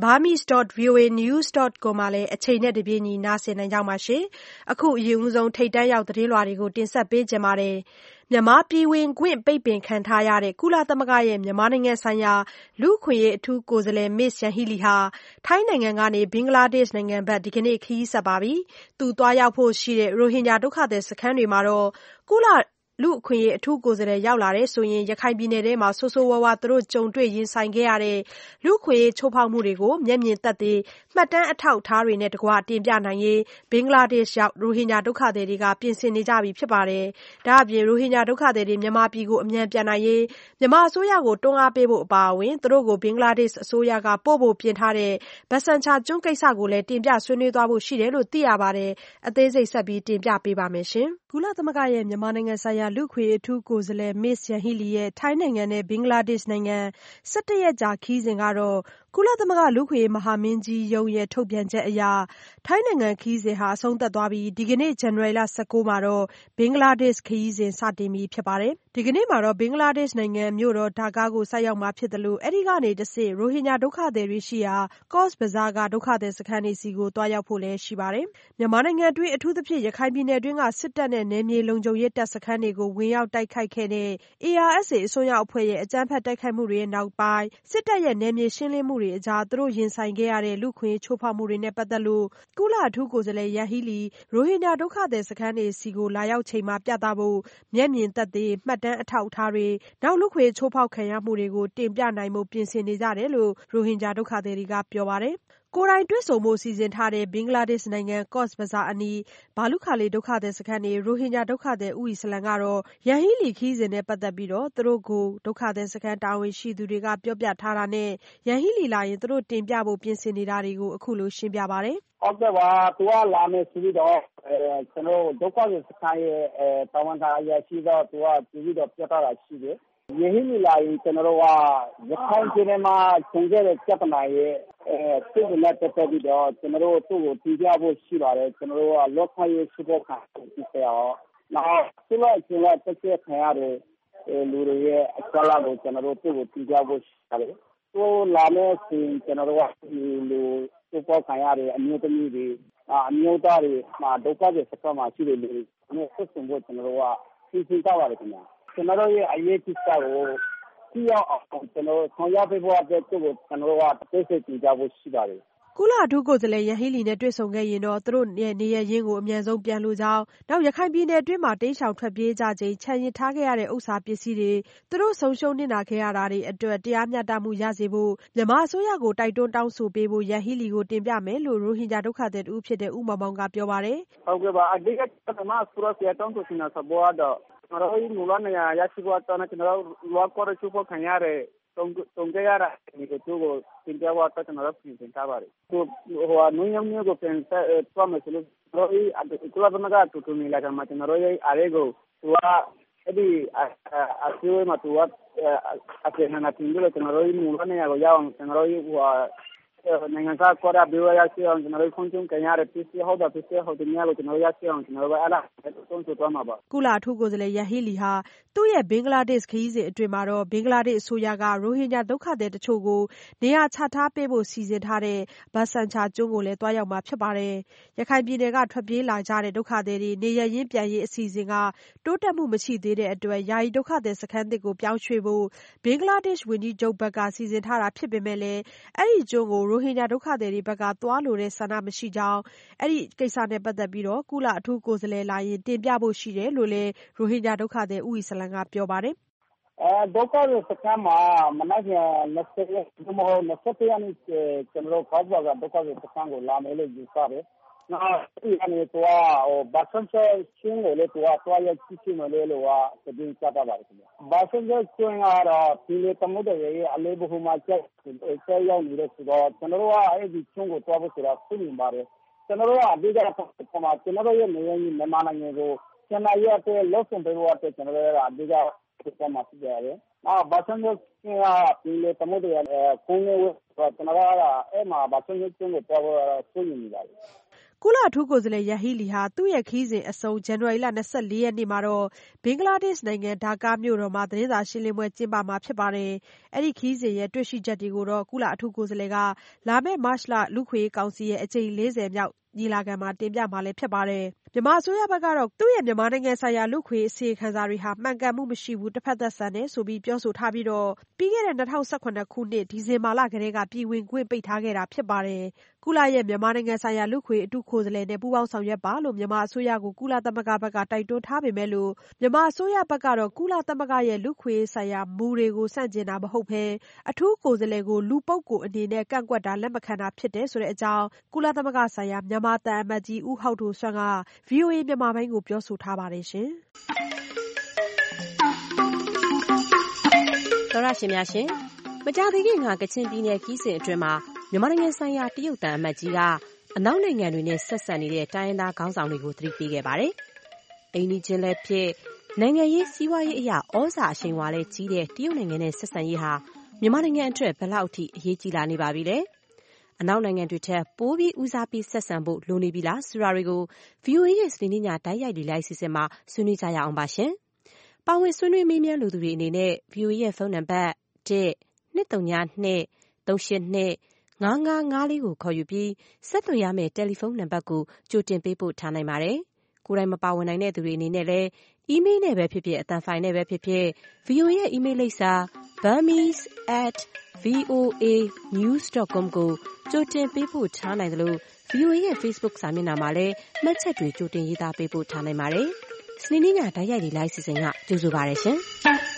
S2: burmese.voanews.com မှာလည်းအချိန်နဲ့တပြေးညီနားဆင်နိုင်ကြပါရှင်။အခုအရင်ဆုံးထိပ်တန်းရောက်သတင်းလွှာတွေကိုတင်ဆက်ပေးကြပါမယ်။မြန်မာပြည်ဝင်ခွင့်ပိတ်ပင်ခံထားရတဲ့ကုလသမဂ္ဂရဲ့မြန်မာနိုင်ငံဆိုင်ရာလူ့အခွင့်အရေးအထူးကိုယ်စားလှယ် Ms. Yanghee Lee ဟာထိုင်းနိုင်ငံကနေဘင်္ဂလားဒေ့ရှ်နိုင်ငံဘက်ဒီကနေ့ခရီးဆက်ပါပြီ။သူသွားရောက်ဖို့ရှိတဲ့ရိုဟင်ဂျာဒုက္ခသည်စခန်းတွေမှာကုလလူ့အခွင့်အရေးအထူးကိုယ်စားလှယ်ရောက်လာတယ်ဆိုရင်ရခိုင်ပြည်နယ်ထဲမှာဆိုးဆိုးဝါးဝါးသူတို့ကြုံတွေ့ရင်ဆိုင်ခဲ့ရတဲ့လူ့အခွင့်အရေးချိုးဖောက်မှုတွေကိုမျက်မြင်သက်သေမှတ်တမ်းအထောက်အထားတွေနဲ့တကွတင်ပြနိုင်ရေးဘင်္ဂလားဒေ့ရှ်ရောက်ရိုဟင်ဂျာဒုက္ခသည်တွေကပြင်ဆင်နေကြပြီဖြစ်ပါတယ်။ဒါ့အပြင်ရိုဟင်ဂျာဒုက္ခသည်တွေမြန်မာပြည်ကိုအမြန်ပြန်နိုင်ရေးမြန်မာအစိုးရကိုတွန်းအားပေးဖို့အပါအဝင်သူတို့ကိုဘင်္ဂလားဒေ့ရှ်အစိုးရကပို့ဖို့ပြင်ထားတဲ့ဘက်ဆန်ချာကျွန်းကိစ္စကိုလည်းတင်ပြဆွေးနွေးသွားဖို့ရှိတယ်လို့သိရပါတယ်။အသေးစိတ်ဆက်ပြီးတင်ပြပေးပါမယ်ရှင်။ကုလသမဂ္ဂရဲ့မြန်မာနိုင်ငံဆိုင်ရာလူ့အခွင့်အရေးအထူးကိုယ်စားလှယ် Ms. Yanghee Lee ရဲ့ထိုင်းနိုင်ငံနဲ့ဘင်္ဂလားဒေ့ရှ်နိုင်ငံ17ရက်ကြာခရီးစဉ်ကတော့ကုလသမဂ္ဂလူ့အခွင့်အရေးမဟာမင်းကြီးရုံးရဲ့ထုတ်ပြန်ချက်အရထိုင်းနိုင်ငံခရီးစဉ်အဆုံးသတ်သွားပြီးဒီကနေ့ဇန်နဝါရီလ19မှာဘင်္ဂလားဒေ့ရှ်ခရီးစဉ်စတင်ပြီဖြစ်ပါတယ်။ဒီကနေ့မှာဘင်္ဂလားဒေ့ရှ်နိုင်ငံမြို့တော်ဒါကာကိုဆိုက်ရောက်မှာဖြစ်သလိုအဲဒီကနေတဆင့်ရိုဟင်ဂျာဒုက္ခသည်တွေရှိရာကော့စ်ဘဇားကဒုက္ခသည်စခန်းတွေဆီကိုသွားရောက်ဖို့လည်းရှိပါတယ်။မြန်မာနိုင်ငံအတွင်းအထူးသဖြင့်ရခိုင်ပြည်နယ်အတွင်းကစစ်တပ်နဲ့နယ်မြေလုံခြုံရေးတပ်စခန်းတွေကိုဝင်ရောက်တိုက်ခိုက်ခဲ့တဲ့ ARSA အစွန်းရောက်အဖွဲ့ရဲ့အကြမ်းဖက်တိုက်ခိုက်မှုတွေနောက်ပိုင်းစစ်တပ်ရဲ့နယ်မြေရှင်းလင်းမှုတွေအကြားသူတို့ရင်ဆိုင်ခဲ့ရတဲ့လူ့အခွင့်အရေးချိုးဖောက်မှုတွေနဲ့ပတ်သက်လို့ကုလအထူးကိုယ်စားလှယ်Yanghee Leeရိုဟင်ဂျာဒုက္ခသည်စခန်းတွေဆီကိုလာရောက်ချိန်မှာပြသဖို့မျက်မြင်သက်သေမှတ်တမ်းအထောက်အထားတွေနောက်လူ့အခွင့်အရေးချိုးဖောက်ခံရမှုတွေကိုတင်ပြနိုင်ဖို့ပြင်ဆင်နေကြတယ်လို့ရိုဟင်ဂျာဒုက္ခသည်တွေကပြောပါတယ်။ကိုယ်တိုင်တွေ့ဆုံဖို့စီစဉ်ထားတဲ့ဘင်္ဂလားဒေ့ရှ်နိုင်ငံကော့စ်ဘဇားအနီးဘာလုခါလီဒုက္ခသည်စခန်းနေရိုဟင်ဂျာဒုက္ခသည်ဦးအီစလံကတော့Yanghee Leeခရီးစဉ်နဲ့ပတ်သက်ပြီးသူတို့ကိုဒုက္ခသည်စခန်းတာဝန်ရှိသူတွေကပြောပြထားတာနဲ့Yanghee Leeလာရင်သူတို့တင်ပြဖို့ပြင်ဆင်နေတာတွေကိုအခုလိုရှင်းပြပါတယ်
S4: ။ဟုတ်ကဲ့ပါသူကလာမယ်ဆိုပြီးတော့ကျွန်တော်ဒုက္ခသည်စခန်းရဲ့တာဝန်ခံအရာရှိတော့သူကပြီးတော့ပြောတာရှိတယ်။Yanghee Leeလာရင်ကျွန်တော်တို့ကရခိုင်ပြည်နယ်မှာကျန်ခဲ့တဲ့ပြဿနာရဲ့သူ့နဲ့ပတ်သက်ပြီးတော့ကျွန်တော်တို့သူ့ကိုတင်ပြဖို့ရှိပါတယ်ကျွန်တော်တို့ကလောကရေးစုဖို့ခံပြီးတော့နောက်သူ့ရဲ့ကျွန်တော်တက်ချက်ခံရတဲ့လူတွေရဲ့အကြမ်းလာကိုကျွန်တော်တို့သူ့ကိုတင်ပြဖို့ရှိတယ်သူလာမယ့်စဉ်ကျွန်တော်တို့ကဒီလိုစုဖို့ခံရတဲ့အမျိုးသမီးတွေအမျိုးသားတွေမှာဒုက္ခတွေစကားမှာရှိတဲ့လူတွေနဲ့ဆက်ဆံဖို့ကျွန်တော်တို့ကပြင်ဆင်ကြပါတယ်ခင်ဗျာကျွန်တော်တို့ရဲ့အရေးကြီးတာကိုကြည့်အောင်ကျွန်တော်ဆောင်ရွက်ပေးဖို့အတွက်သူ့ကိုကျွန်တော်တို့ကတိကျတင်ပြဖို့ရှိပါတယ်
S2: ကုလအထူးကိုယ်စားလှယ်ယန်ဟီလီနဲ့တွေ့ဆုံခဲ့ရင်တော့သူတို့ရဲ့နေရပ်ရင်းကိုအမြန်ဆုံးပြန်လိုကြောင်းရခိုင်ပြည်နယ်အတွင်းမှာတိမ်းရှောင်ထွက်ပြေးကြချိန်ခြံရစ်ထားခဲ့ရတဲ့ဥစ္စာပစ္စည်းတွေသူတို့ဆုံးရှုံးနစ်နာခဲ့ရတာတွေအတွက်တရားမျှတမှုရစေဖို့မြန်မာအစိုးရကိုတိုက်တွန်းတောင်းဆိုပေးဖို့ယန်ဟီလီကိုတင်ပြမယ်လို့ရိုဟင်ဂျာဒုက္ခသည်တူဖြစ်တဲ့ဦးမောင်မောင်ကပြောပါတယ်
S4: ။ဟုတ်ကဲ့ပါအဓိကမြန်မာအစိုးရတောင်းဆိုနေတာဆိုတော့ကျွန်တော်တို့မူလနေရာရရှိဖို့အတွက်ကျွန်တော်တို့လောကရချိုးဖို့ခံရတဲ့တုံကြရတာဒီကိုတင်ပြဖို့အတွက်ကျွန်တော်တို့ပြင်ထားပါတယ်။နုံညံ့မျိုးကိုပြန်ဆက်မယ်ဆိုလို့ကုလသမဂ္ဂတူနေလာကမှကျွန်တော်တို့ရဲ့အားတွေကိုသူကအဲ့ဒီအကျိုးမှာသူကအကျဉ်းနာတင်လို့ကျွန်တော်တို့မူလနေရာကိုရောက်အောင်ကျွန်တော်တို့နိုင်ငံကကောရဘေးရရှိအောင်ကျွန်တော်တို့ခွင့်ပြုကြရတဲ့ပစ္စည်းဟုတ်တယ်များလို့ကျွန်တော်ရရှိအောင်ကျွန်တော်တို့အဲ့ဒါသုံးဆိုသွားမှာပါ
S2: ကုလအထူးကိုယ်စားလှယ်ယန်ဟီလီဟာသူ့ရဲ့ဘင်္ဂလားဒေ့ရှ်ခရီးစဉ်အတွင်းမှာတော့ဘင်္ဂလားဒေ့ရှ်အစိုးရကရိုဟင်ဂျာဒုက္ခသည်တချို့ကိုနေရာချထားပေးဖို့စီစဉ်ထားတဲ့ဘာဆန်ချာကျွန်းကိုလည်းတွားရောက်မှာဖြစ်ပါတယ်ရခိုင်ပြည်နယ်ကထွက်ပြေးလာကြတဲ့ဒုက္ခသည်တွေနေရပ်ရင်းပြန်ရေးအစီအစဉ်ကတိုးတက်မှုမရှိသေးတဲ့အတွက်ယာယီဒုက္ခသည်စခန်းသစ်ကိုပြောင်းရွှေ့ဖို့ဘင်္ဂလားဒေ့ရှ်ဝန်ကြီးချုပ်ဘက်ကစီစဉ်ထားတာဖြစ်ပေမဲ့လည်းအဲ့ဒီကျွန်းကိုရိုဟင်ဂျာဒုက္ခသည်တွေဘက်ကသွားလိုတဲ့ဆန္ဒမရှိကြောင်းအဲ့ဒီကိစ္စနဲ့ပတ်သက်ပြီးတော့ကုလအထူးကိုယ်စားလှယ်လာရင်တင်ပြဖို့ရှိတယ်လို့လည်းရိုဟင်ဂျာဒုက္ခသည်ဦးအီစလန်ကပြောပါတယ်
S4: ဒုက္ခသည်စခန်းမှာမနက်ဖြန်20ရက်နေ့ကျွန်တော်ခေါ်ပါကဒုက္ခသည်စခန်းကိုလာမယ်လို့ယူဆတယ်။နောက်ဒီအနေနဲ့ဘာဆန်ချာချင်းကိုလည်းတွားရကြည့်မယ်လို့သတင်းချတာပါတယ်ခင်ဗျ။ဘာဆန်ချာချင်းကတော့ဒီလေသမုဒ္ဒရာရဲ့အလေးဘဟုမှာကျရောက်နေတဲ့ဆိုတော့ကျွန်တော်တို့ကအဲ့ဒီချင်းကိုတွားဖို့ဆိုတာသိနေပါတယ်။ကျွန်တော်တို့ကအဓိကကျွန်တော်တို့ရဲ့နေရာကြီးမြန်မာနိုင်ငံကိုကျွန်တော်ရဲ့အတွက်လောက်ဆုံးပေးဖို့အတွက်ကျွန်တော်တို့ကအဓိကဆက်မှာဖြစ်ရတယ်။ဘာဆန်ချာချင်းကဒီလေသမုဒ္ဒရာကိုနေကျွန်တော်ကအဲ့မှာဘာဆန်ချာချင်းကိုတွားဖို့ဆွေးနွေးနေပါတယ်။
S2: ကုလအထူးကိုယ်စားလှယ်ယန်ဟီလီဟာသူ့ရဲ့ခရီးစဉ်အဆုံးဇန်နဝါရီလ24ရက်နေ့မှာတော့ဘင်္ဂလားဒေ့ရှ်နိုင်ငံဒါကာမြို့တော်မှာသတင်းစာရှင်းလင်းပွဲကျင်းပမှာဖြစ်ပါတယ်။အဲ့ဒီခရီးစဉ်ရဲ့တွေ့ရှိချက်တွေကိုတော့ကုလအထူးကိုယ်စားလှယ်ကလာမယ့်မတ်လလူ့ခွေကောင်စီရဲ့အကြိမ်40မြောက်ညီလာခံမှာတင်ပြမှာလည်းဖြစ်ပါတယ်။မြန်မာအစိုးရဘက်ကတော့သူ့ရဲ့မြန်မာနိုင်ငံဆိုင်ရာလူ့ခွေအစီအခံစာတွေဟာမှန်ကန်မှုမရှိဘူးတစ်ဖက်သက်ဆန်တယ်ဆိုပြီးပြောဆိုထားပြီးတော့ပြီးခဲ့တဲ့2018ခုနှစ်ဒီဇင်ဘာလကတည်းကပြည်ဝင်ခွင့်ပိတ်ထားခဲ့တာဖြစ်ပါတယ်။ကုလရဲ့မြန်မာနိုင်ငံဆိုင်ရာလူ့ခွေအထူးကိုယ်စားလှယ်နဲ့ပူးပေါင်းဆောင်ရွက်ပါလို့မြန်မာအစိုးရကိုကုလသမဂ္ဂဘက်ကတိုက်တွန်းထားပေမဲ့လို့မြန်မာအစိုးရဘက်ကတော့ကုလသမဂ္ဂရဲ့လူ့ခွေဆိုင်ရာမူတွေကိုဆန့်ကျင်တာမဟုတ်ဘဲအထူးကိုယ်စားလှယ်ကိုလူပုဂ္ဂိုလ်အနေနဲ့ကန့်ကွက်တာလက်မခံတာဖြစ်တယ်ဆိုတဲ့အကြောင်းကုလသမဂ္ဂဆိုင်ရာမြန်မာတန်အမတ်ကြီးဦးဟောက်ဒိုဆွမ်းက VOA မြန်မာပိုင်းကိုပြောဆိုထားပါတယ်ရှင်
S6: ။သောရရှင်များရှင်မကြာသေးခင်ကကချင်ပြည်နယ်ခီးစဉ်အတွင်းမှာမြန်မာနိုင်ငံဆိုင်ရာတရုတ်တန်အမတ်ကြီးကအနောက်နိုင်ငံတွေနဲ့ဆက်ဆံနေတဲ့တိုင်းရင်းသားခေါင်းဆောင်တွေကိုသတိပေးခဲ့ပါတယ်။အိမ်နီးချင်းလည်းဖြစ်နိုင်ငံရေးစီးပွားရေးအရာဩဇာအရှိန်အဝါလည်းကြီးတဲ့တရုတ်နိုင်ငံနဲ့ဆက်ဆံရေးဟာမြန်မာနိုင်ငံအတွက်ဘယ်လောက်ထိအရေးကြီးလာနေပါပြီလဲ။အနောက်နိုင်ငံတွေထက်ပိုပြီးဦးစားပေးဆက်ဆံဖို့လိုနေပြီလားဆိုတာတွေကို VOA ရဲ့စနေညတိုက်ရိုက်လေ့လာစီစဉ်မှာဆွေးနွေးကြရအောင်ပါရှင်။ပါဝင်ဆွေးနွေးမေးမြန်းလိုသူတွေအနေနဲ့ VOA ရဲ့ဖုန်းနံပါတ် 1-202-382-5554 ကိုခေါ်ယူပြီးဆက်သွယ်ရမယ့်တယ်လီဖုန်းနံပါတ်ကိုကြိုတင်ပေးပို့ထားနိုင်ပါတယ်။ကိုယ်တိုင်မပါဝင်နိုင်တဲ့သူတွေအနေနဲ့လည်းအီးမေးလ်နဲ့ပဲဖြစ်ဖြစ်အသံဖိုင်နဲ့ပဲဖြစ်ဖြစ် VOA ရဲ့အီးမေးလ်လိပ်စာ burmese@voanews.com ကိုကြိုတင်ပေးပို့ထားနိုင်တယ်လို့ VOA ရဲ့ Facebook စာမျက်နှာမှာလည်းမှတ်ချက်တွေကြိုတင်ရေးသားပေးပို့ထားနိုင်ပါတယ်။စနေနေ့ညတိုက်ရိုက်လေးစီစဉ်ကကြိုဆိုပါရရှင်။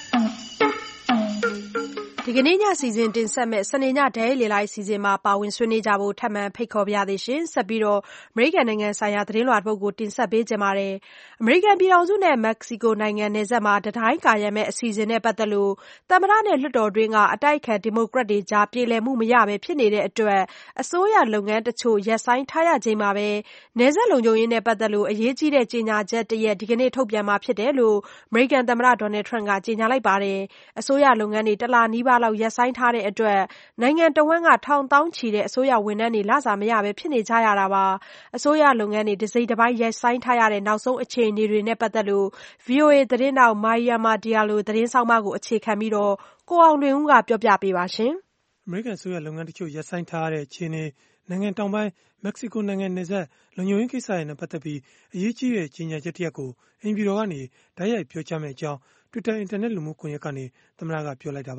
S2: ဒီကနေ့ညစီစဉ်တင်ဆက်မဲ့စနေညဒဲလေလိုက်စီစဉ်မှာပါဝင်ဆွေးနွေးကြဖို့ထပ်မံဖိတ်ခေါ်ပါရသေးရှင်ဆက်ပြီးတော့အမေရိကန်နိုင်ငံဆိုင်ရာသတင်းလွှာတစ်ပုဒ်ကိုတင်ဆက်ပေးကြပါမယ်အမေရိကန်ပြည်ထောင်စုနဲ့မက္ကဆီကိုနိုင်ငံနယ်စပ်မှာတတိုင်းကာရံမဲ့အစီအစဉ်နဲ့ပတ်သက်လို့သမ္မတနဲ့လွှတ်တော်တွင်းကအတိုက်အခံဒီမိုကရက်တွေကြားပြေလည်မှုမရပဲဖြစ်နေတဲ့အတွက်အစိုးရလုပ်ငန်းတချို့ရပ်ဆိုင်းထားရချိန်မှာပဲနယ်စပ်လုံခြုံရေးနဲ့ပတ်သက်လို့အရေးကြီးတဲ့ကြေညာချက်တစ်ရက်ဒီကနေ့ထုတ်ပြန်မှာဖြစ်တယ်လို့အမေရိကန်သမ္မတဒေါ်နယ်ထရန့်ကကြေညာလိုက်ပါတယ်အစိုးရလုပ်ငန်းတွေတလနီးပါးလောက်ရပ်ဆိုင်းထားတဲ့အတွက်နိုင်ငံတော်ဝန်ကထောင်တောင်းချီတဲ့အစိုးရဝန်ထမ်းတွေလစာမရပဲဖြစ်နေကြရတာပါအစိုးရလုပ်ငန်းတွေတစိမ့်တစ်ပိုင်းရပ်ဆိုင်းထားရတဲ့နောက်ဆုံးအခြေအနေတွေနဲ့ပတ်သက်လို့ VOA သတင်းတောက်မာယာမာဒီယာလိုသတင်းဆောင်မကိုအခြေခံပြီးတော့ကိုအောင်လွင်ဦးကပြောပြပေးပါရှင်
S7: အမေရိကန်အစိုးရလုပ်ငန်းတချို့ရပ်ဆိုင်းထားရတဲ့အခြေအနေနိုင်ငံတောင်ပိုင်းမက္ကဆီကိုနိုင်ငံနယ်စပ်လုံခြုံရေးကိစ္စတွေနဲ့ပတ်သက်ပြီးအရေးကြီးတဲ့ကြေညာချက်တစ်ရပ်ကိုအင်ပြည်တော်ကနေတိုက်ရိုက်ပြောကြားမယ့်အကြောင်း Twitter အင်တာနက်လူမှုကွန်ရက်ကနေသမ္မတကပြောလိုက်တာပါ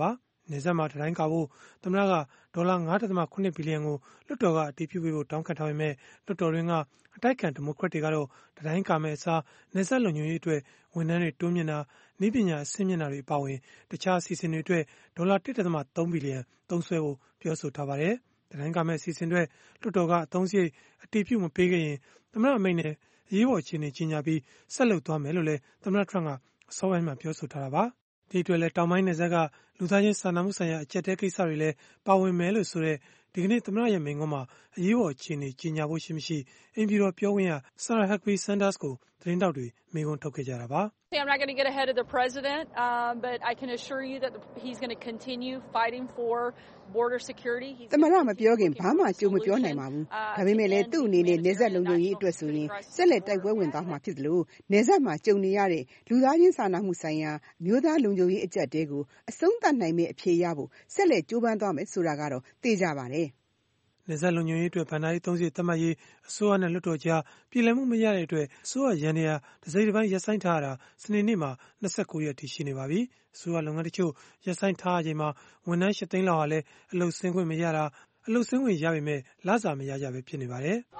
S7: နယ်စပ်မှာတံတိုင်းကာဖို့သမ္မတကဒေါ်လာ $9.7 ဘီလီယံကိုလွှတ်တော်ကအတည်ပြုပေးဖို့တောင်းခံထားပေမဲ့လွှတ်တော်တွင်းကအတိုက်အခံဒီမိုကရက်တွေကတော့တံတိုင်းကာမဲ့အစားနယ်စပ်လုံခြုံရေးအတွက်ဝန်ထမ်းတွေတိုးမြင့်တာနည်းပညာအဆင့်မြင့်တာတွေအပါအဝင်တခြားအစီအစဉ်တွေအတွက်ဒေါ်လာ $1.3 ဘီလီယံသုံးစွဲဖို့ပြောဆိုထားပါတယ်။တံတိုင်းကာမဲ့အစီအစဉ်တွေလွှတ်တော်ကအသုံးစရိတ်အတည်ပြုမပေးခဲ့ရင်သမ္မတအမိန့်နဲ့အရေးပေါ်အခြေအနေကြီးညာပြီးဆက်လုပ်သွားမယ်လို့လည်းသမ္မတထရမ့်ကအစောပိုင်းမှာပြောဆိုထားတာပါ။ဒီအတွက်လည်းတောင်ပိုင်းနယ်စပ်ကလူသားချင်းစာနာမှုဆိုင်ရာအကျပ်တဲကိစ္စတွေလည်းပါဝင်မယ်လို့ဆိုတဲ့ဒီကနေ့သမ္မတရဲ့မိန့်ခွန်းမှာအရေးပေါ်အခြေအနေကြီးညာဖို့ရှိမရှိအိမ်ပြည်တော်ပြောခွင့်ရ Sarah Huckabee Sanders ကိုသတင်းတောက်တွေမိန့်ခွန်းထုတ်ခဲ့ကြတာပါ။
S8: I'm not going to get ahead of the president, but I can assure you that he's going to continue fighting for border security.
S9: သမ္မတမပြောခင်ဘာမှကြိုမပြောနိုင်ပါဘူး။ဒါပေမဲ့လည်းသူ့အနေနဲ့နယ်စပ်လုံခြုံရေးအတွက်ဆိုရင်ဆက်လက်တိုက်ပွဲဝင်သွားမှာဖြစ်သလိုနယ်စပ်မှာကြုံနေရတဲ့လူသားချင်းစာနာမှုဆိုင်ရာမျိုးသားလုံခြုံရေးအကျပ်တဲကိုအဆုံးသတ်နိုင်မယ့်အဖြေရဖို့ဆက်လက်ကြိုးပမ်းသွားမယ်ဆိုတာကတော့သိကြပါတယ်။
S7: နယ်စပ်လုံခြုံရေးအတွက်ဗန်ဒါရေးသုံးစီသတ်မှတ်ရေးအစိုးရနဲ့လွှတ်တော်ကြားပြည်လည်မှုမရတဲ့အတွက်အစိုးရရန်နေရတစိမ့်တစ်ပိုင်းရပ်ဆိုင်းထားတာစနေနေ့မှာ29ရက်ထိရှိနေပါပြီ။အစိုးရလုပ်ငန်းတချို့ရပ်ဆိုင်းထားချိန်မှာဝန်ထမ်း8သိန်းလောက်ဟာလည်းအလုပ်ဆင်းခွင့်မရတာအလုပ်ဆင်းခွင့်ရပေမဲ့လစာမရကြပဲဖြစ်နေပါတယ်။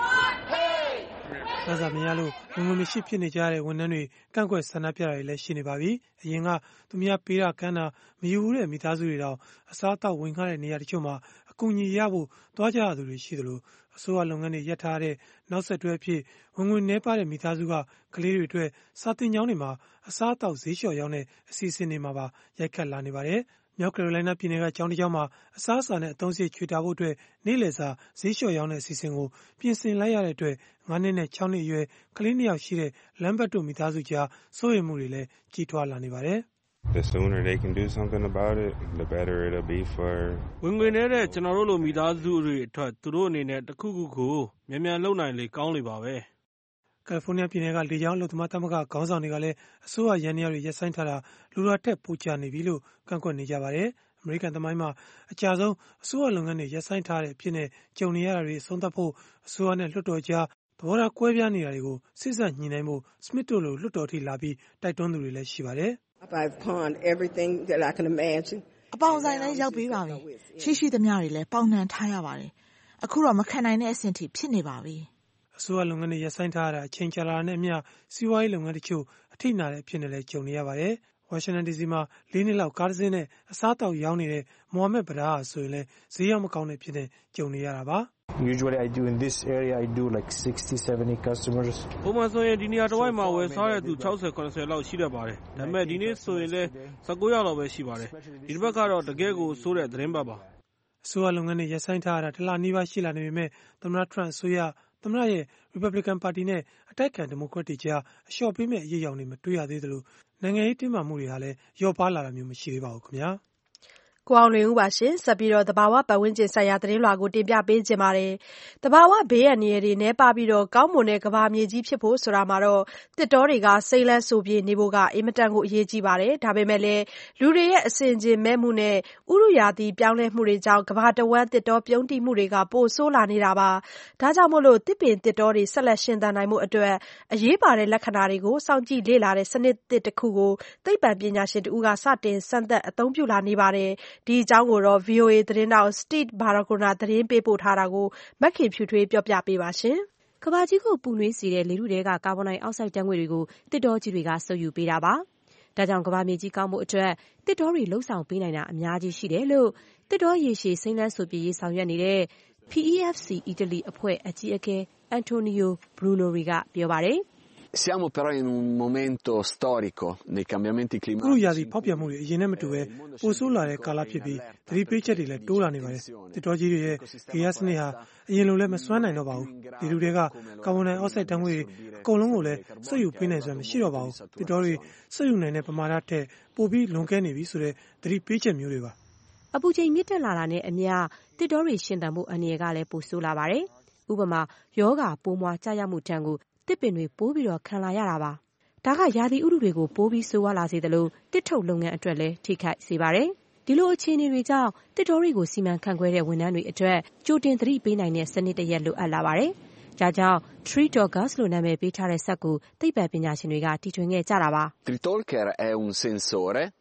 S7: လစာမရလို့ဝင်ငွေမရှိဖြစ်နေကြတဲ့ဝန်ထမ်းတွေကန့်ကွက်ဆန္ဒပြတာတွေလည်းရှိနေပါပြီ။အရင်ကသူများပေးတာကမ်းတာမယူဘူးတဲ့မိသားစုတွေတောင်အစားအသောက်ဝင်ကားတဲ့နေရာတချို့မှာအကူအညီရဖို့သွားကြရသူတွေရှိသလိုအစိုးရလုပ်ငန်းတွေရပ်ထားတဲ့နောက်ဆက်တွဲအဖြစ်ဝင်ငွေနည်းပါးတဲ့မိသားစုကကလေးတွေအတွက်စာသင်ကျောင်းတွေမှာအစားအသောက်ဈေးလျှော့ရောင်းတဲ့အစီအစဉ်တွေမှာပါရိုက်ခတ်လာနေပါတယ်။မြောက်ကယ်ရိုလိုင်းနားပြည်နယ်ကကျောင်းတစ်ကျောင်းမှာအစားအစာနဲ့အသုံးစရိတ်ချွေတာဖို့အတွက်နေ့လည်စာဈေးလျှော့ရောင်းတဲ့အစီအစဉ်ကိုပြင်ဆင်လိုက်ရတဲ့အတွက်9နှစ်နဲ့6နှစ်အရွယ်ကလေး2ယောက်ရှိတဲ့လမ်းဘတ်တို့မိသားစုကြားစိုးရိမ်မှုတွေလည်းကြီးထွားလာနေပါတယ်။
S10: The sooner they can do something about it, the better it'll be for
S1: ဝင်ငွေနေတဲ့ကျွန်တော်တို့လိုမိသားစုတွေအတွက်သူတို့အနေနဲ့တခုခုကိုမြန်မြန်လုပ်နိုင်လေကောင်းလေပါပဲ
S7: ကယ်လီဖိုးနီးယားပြည်နယ်ကလေကြောင်းအလုပ်သမားသမဂ္ဂခေါင်းဆောင်တွေကလည်းအစိုးရရန်နေရတွေရပ်ဆိုင်းထားတာလူရာထက်ပိုကျနေပြီလို့ကန့်ကွက်နေကြပါတယ်။အမေရိကန်သမိုင်းမှာအကြဆုံးအစိုးရလုပ်ငန်းတွေရပ်ဆိုင်းထားတဲ့အဖြစ်နဲ့ကြုံနေရတာတွေအဆုံးသတ်ဖို့အစိုးရနဲ့လွှတ်တော်ကြားသဘောထားကွဲပြားနေတာတွေကိုစစ်ဆက်ညှိနှိုင်းဖို့စမစ်တို့လိုလွှတ်တော်ထိလာပြီးတိုက်တွန်းသူတွေလည်းရှိပါတယ်
S9: I've pawned everything that I can imagine.
S3: အပေါင်ဆိုင်လည်းရောက်ပြီးပါပြီ။ရှိသမျှတွေလည်းပေါင်နှံထားရပါတယ်။အခုတော့မခံနိုင်တဲ့အဆင့်ထိဖြစ်နေပါပြီ
S7: ။အစိုးရလုပ်ငန်းတွေရပ်ဆိုင်းထားရတာအချိန်ကြာလာတဲ့နဲ့အမျှစီးပွားရေးလုပ်ငန်းတချို့အထိနာတဲ့အဖြစ်နဲ့လည်းကြုံနေရပါတယ်။ဝါရှင်တန်ဒီစီမှာ4နှစ်လောက်ကားတစ်စင်းနဲ့အစားအသောက်ရောင်းနေတဲ့မိုဟာမက်ဗဒါဟာဆိုရင်လည်းဈေးရောက်မကောင်းတဲ့အဖြစ်နဲ့ကြုံနေရတာပါ
S11: Usually I do in this area I do like 60-70 customers.
S1: ပုံမှန်ဆိုရင်ဒီနေရာတစ်ဝိုက်မှာဝယ်စားတဲ့သူ60-90လောက်ရှိတတ်ပါတယ်။ဒါပေမဲ့ဒီနေ့ဆိုရင်လည်း19ယောက်လောက်ပဲရှိပါတယ်။ဒီတစ်ပတ်ကတော့တကယ်ကိုဆိုးတဲ့သတင်းပတ်ပါ
S7: ။အစိုးရလုပ်ငန်းတွေရပ်ဆိုင်းထားရတာတစ်လနီးပါးရှိလာနေပေမဲ့သမ္မတထရန့်အစိုးရသမ္မတရဲ့ Republican Party နဲ့အတိုက်အခံဒီမိုကရက်တွေကြားအလျှော့ပေးမဲ့အရေးအယောင်တွေမတွေ့ရသေးသလိုနိုင်ငံရေးတင်းမာမှုတွေဟာလည်းလျော့ပါလာတာမျိုးမရှိသေးပါဘူးခင်ဗျာ။
S2: ကိုအောင်လွင်ဦးပါရှင်ဆက်ပြီးတော့သဘာဝပတ်ဝန်းကျင်ဆိုင်ရာသတင်းလွှာကိုတင်ပြပေးခြင်းပါတယ်။သဘာဝဘေးအန္တရာယ်တွေနည်းပါးပြီးတော့ကောင်းမွန်တဲ့ကဘာမြေကြီးဖြစ်ဖို့ဆိုတာမှာတော့တစ်တောတွေကစိမ့်လန်းဆိုပြေနေဖို့ကအင်မတန်ကိုအရေးကြီးပါတယ်။ဒါပေမဲ့လည်းလူတွေရဲ့အစဉ်ကျင်မဲ့မှုနဲ့ဥရုယာတီပြောင်းလဲမှုတွေကြောင့်ကဘာတဝမ်းတစ်တောပြုံးတိမှုတွေကပိုဆိုးလာနေတာပါ။ဒါကြောင့်မို့လို့တစ်ပင်တစ်တောတွေဆက်လက်ရှင်သန်နိုင်မှုအတွက်အရေးပါတဲ့လက္ခဏာတွေကိုစောင့်ကြည့်လေ့လာတဲ့စနစ်တစ်ခုကိုသိပ္ပံပညာရှင်တို့ကစတင်စမ်းသပ်အသုံးပြုလာနေပါတယ်။ဒီအကြောင်းကိုတော့ VOA သတင်းတောက် Steve Baragona သတင်းပေးပို့ထားတာကိုမခင်ဖြူထွေးပြောပြပေးပါရှင်
S6: ။ကမ္ဘာကြီးကိုပူနွေးစေတဲ့လေထုထဲကကာဗွန်ဒိုင်အောက်ဆိုက်ဓာတ်ငွေ့တွေကိုတစ်တောကြီးတွေကစုပ်ယူပေးတာပါ။ဒါကြောင့်ကမ္ဘာမြေကြီးကောင်းဖို့အတွက်တစ်တောတွေလှုပ်ဆောင်ပေးနိုင်တာအများကြီးရှိတယ်လို့တစ်တောရေရှည်စိမ့်လန်းဆိုပြေရေးဆောင်ရွက်နေတဲ့ PEFC အီတလီအဖွဲ့အကြီးအကဲ Antonio Brunori ကပြောပါတယ်
S12: Siamo però in un momento storico nei cambiamenti climatici.
S7: ဥရုယာတီဖောက်ပြန်မှုတွေအရင်နဲ့မတူပဲပိုဆိုးလာတဲ့ကာလဖြစ်ပြီးသတိပေးချက်တွေလည်းတိုးလာနေပါတယ်။တစ်တောကြီးတွေရဲ့ဂေဟစနစ်ဟာအရင်လိုလည်းမစွမ်းနိုင်တော့ပါဘူး။ဒီလူတွေကကာဗွန်ဒိုင်အောက်ဆိုက်ဓာတ်ငွေ့တွေအကုန်လုံးကိုလည်းစုပ်ယူပေးနိုင်စွမ်းမရှိတော့ပါဘူး။တစ်တောတွေစုပ်ယူနိုင်တဲ့ပမာဏထက်ပိုပြီးလွန်ကဲနေပြီဆိုတဲ့သတိပေးချက်မျိုးတွေပါ
S6: ။အပူချိန်မြင့်တက်လာတာနဲ့အမျှတစ်တောတွေရှင်သန်မှုအန္တရာယ်ကလည်းပိုဆိုးလာပါတယ်။ဥပမာယောဂပိုးမွှားကျရောက်မှုတန်းကိုတစ်ပင်တွေပိုးပြီးတော့ခံလာရတာပါ။ဒါကရာသီဥတုတွေကိုပိုးပြီးဆိုးဝါးလာစေသလိုတစ်ထုတ်လုပ်ငန်းအတွက်လည်းထိခိုက်စေပါတယ်။ဒီလိုအခြေအနေတွေကြောင့်တစ်တောတွေကိုစီမံခန့်ခွဲတဲ့ဝန်ထမ်းတွေအတွက်ကြိုတင်သတိပေးနိုင်တဲ့စနစ်တစ်ရပ်လိုအပ်လာပါတယ်။ဒါကြောင့် Tree Talkers လို့နာမည်ပေးထားတဲ့စက်ကိုသိပ္ပံပညာရှင်တွေကတီထွင်ခဲ့ကြတာပါ
S12: ။ Tree Talker è un sensore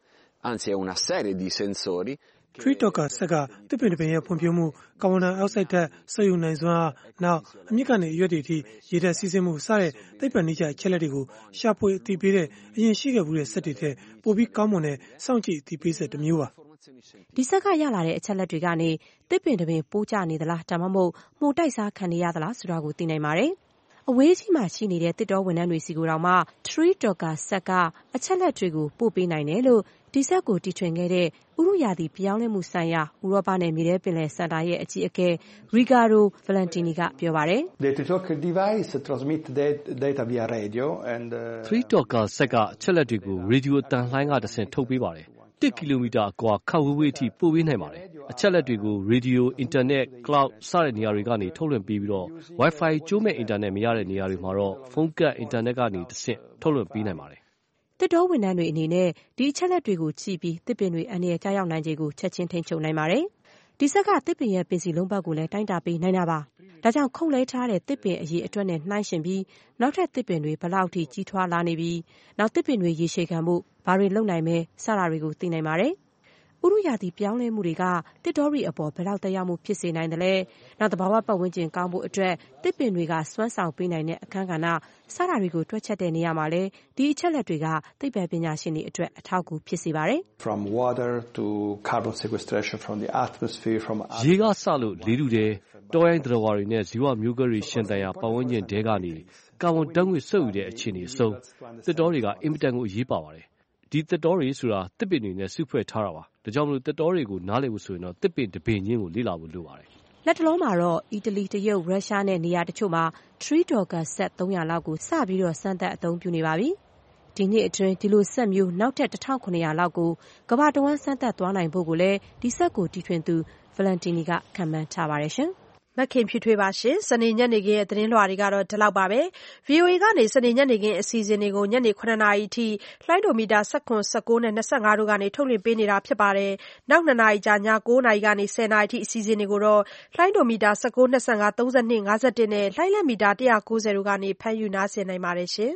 S12: anzi è una serie di sensori.
S7: Tree Talker ဆက်ကတစ်ပင်တစ်ပင်ရဲ့ဖွံ့ဖြိုးမှုကာဗွန်ဒိုင်အောက်ဆိုက်ဓာတ်ဆက်ယူနိုင်စွမ်းအားနောက်အမြင့်ကနေအရွက်တွေအထိရေဓာတ်စီးဆင်းမှုစတဲ့သိပ္ပံနည်းကျအချက်လက်တွေကိုရှာဖွေအသိပေးတဲ့အရင်ရှိခဲ့မှုတဲ့စက်တွေထက်ပိုပြီးကောင်းမွန်တဲ့စောင့်ကြည့်အသိပေးစက်တစ်မျိုးပါ
S6: ဒီဆက်ကရလာတဲ့အချက်လက်တွေကနေတစ်ပင်တစ်ပင်ပိုးကျနေသလားဒါမှမဟုတ်မှုန်တိုက်စားခံနေရသလားဆိုတာကိုသိနိုင်ပါတယ်အဝေးကြီးမှာရှိနေတဲ့တစ်တော်ဝန်ထမ်းတွေစီကိုတောင်မှ Tree Talker ဆက်ကအချက်လက်တွေကိုပို့ပေးနိုင်တယ်လို့ဒီဆက်ကိုတီထွင်ခဲ့တဲ့ဥရုရာသီပြောင်းလဲမှုဆိုင်ရာဥရောပနဲ့မြေထဲပင်လယ်စင်တာရဲ့အကြီးအကဲ Riccardo Valentini ကပြောပါတယ်
S13: ။ The Tree Talker device transmit data via radio and
S5: Tree Talker ဆက်ကအချက်လက်တွေကိုရေဒီယိုအသံလှိုင်းကတဆင့်ထုတ်ပေးပါတယ်1 ကီလိုမီတာအကွာခန့်ဝေးဝေးအထိပို့ပေးနိုင်ပါတယ်အချက်လက်တွေကိုရေဒီယိုအင်တာနက်ကလောက်စတဲ့နေရာတွေကနေထုတ်လွှင့်ပေးပြီးတော့ Wi-Fi ကျိုးမဲ့အင်တာနက်မရတဲ့နေရာတွေမှာတော့ဖုန်းကတ်အင်တာနက်ကနေတဆင့်ထုတ်လွှင့်ပေးနိုင်ပါတယ်
S6: တစ်တော်ဝန်ထမ်းတွေအနေနဲ့ဒီအချက်လက်တွေကိုကြည့်ပြီးတစ်ပင်တွေအန္တရာယ်ကျရောက်နိုင်ခြေကိုချက်ချင်းထိန်းချုပ်နိုင်ပါတယ်ဒီဆက်ကတစ်ပင်ရဲ့ပင်စီလုံးပတ်ကိုလည်းတိုင်းတာပေးနိုင်တာပါဒါကြောင့်ခုတ်လဲထားတဲ့တစ်ပင်အရေးအတွက်နဲ့နှိုင်းယှဉ်ပြီးနောက်ထပ်တစ်ပင်တွေဘလောက်ထိကြီးထွားလာနေပြီးနောက်တစ်ပင်တွေရေရှည်ခံမှုဘာတွေလုပ်နိုင်မဲစတာတွေကိုသိနိုင်ပါတယ်ဥရုရာသီပြောင်းလဲမှုတွေကတစ်တော်ရီအပေါ်ဘယ်လောက်သက်ရောက်မှုဖြစ်စေနိုင်တယ်လဲနောက်သဘာဝပတ်ဝန်းကျင်ကောင်းဖို့အတွက်တစ်ပင်တွေကစွမ်းဆောင်ပေးနိုင်တဲ့အခန်းကဏ္ဍစတာတွေကိုတွက်ချက်တဲ့နေရာမှာလဲဒီအချက်လက်တွေကသိပ္ပံပညာရှင်တွေအတွက်အထောက်အကူဖြစ်စေပါတယ်
S13: From water to carbon sequestration from the atmosphere from
S5: ရေကစလို့လေထုထဲတောရိုင်းသတ္တဝါတွေနဲ့ဇီဝမျိုးကွဲတွေရှင်သန်ရာပတ်ဝန်းကျင်တဲကနေကာဗွန်ဓာတ်ငွေ့စုပ်ယူတဲ့အခြေအနေအဆုံးသစ်တောတွေကအင်မတန်ကိုအရေးပါပါတယ်ဒီသစ်တောတွေဆိုတာတစ်ပင်တွေနဲ့စုဖွဲ့ထားတာပါဒါကြောင့်မလို့သစ်တောတွေကိုနားလည်ဖို့ဆိုရင်တော့တစ်ပင်တစ်ပင်ချင်းကိုလေ့လာဖို့လိုပါတယ်
S6: လက်တလုံးမှာတော့အီတလီတရုတ်ရုရှားနဲ့နေရာတချို့မှာ Tree Talker ဆက်300လောက်ကိုစပြီးတော့စမ်းသပ်အသုံးပြုနေပါပြီဒီနှစ်အတွင်းဒီလိုဆက်မျိုးနောက်ထပ်1900လောက်ကိုကမ္ဘာတဝန်းစမ်းသပ်သွားနိုင်ဖို့ကိုလည်းဒီဆက်ကိုတီထွင်သူ Valentini ကခန့်မှန်းထားပါတယ်ရှင်
S2: မခင်ဖြူထွေးပါရှင်စနေညနေခင်းရဲ့သတင်းလွှာတွေကတော့ဒီလောက်ပါပဲ VOA ကနေစနေညနေခင်းအစီအစဉ်တွေကိုညနေ9:00 နာရီအထိလိုင်းဒိုမီတာ19 19နဲ့25တို့ကနေထုတ်လွှင့်ပေးနေတာဖြစ်ပါတယ်နောက်2နာရီကြာည9:00 နာရီကနေ10:00 နာရီအထိအစီအစဉ်တွေကိုတော့လိုင်းဒိုမီတာ19 25 32 51နဲ့လိုင်းလက်မီတာ190တို့ကနေဖမ်းယူနားဆင်နိုင်ပါတယ်ရှင်